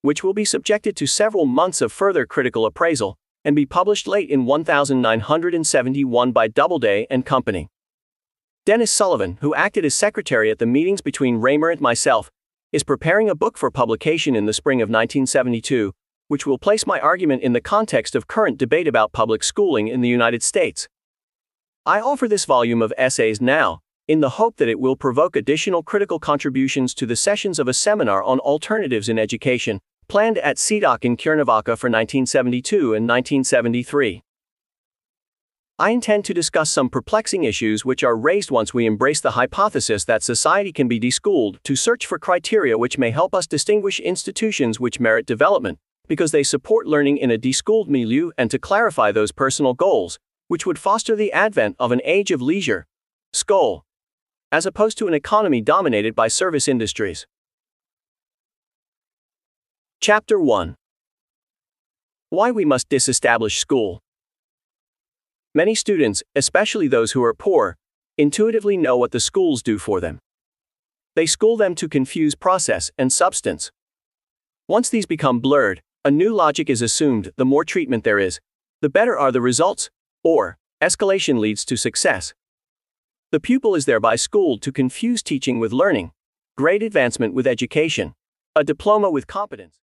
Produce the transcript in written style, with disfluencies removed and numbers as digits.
which will be subjected to several months of further critical appraisal, and be published late in 1971 by Doubleday and Company. Dennis Sullivan, who acted as secretary at the meetings between Raymer and myself, is preparing a book for publication in the spring of 1972, which will place my argument in the context of current debate about public schooling in the United States. I offer this volume of essays now, in the hope that it will provoke additional critical contributions to the sessions of a seminar on alternatives in education, planned at CEDAC in Cuernavaca for 1972 and 1973. I intend to discuss some perplexing issues which are raised once we embrace the hypothesis that society can be deschooled, to search for criteria which may help us distinguish institutions which merit development, because they support learning in a deschooled milieu, and to clarify those personal goals, which would foster the advent of an age of leisure, school, as opposed to an economy dominated by service industries. Chapter 1. Why we must disestablish school. Many students, especially those who are poor, intuitively know what the schools do for them. They school them to confuse process and substance. Once these become blurred, a new logic is assumed: the more treatment there is, the better are the results, or escalation leads to success. The pupil is thereby schooled to confuse teaching with learning, grade advancement with education, a diploma with competence.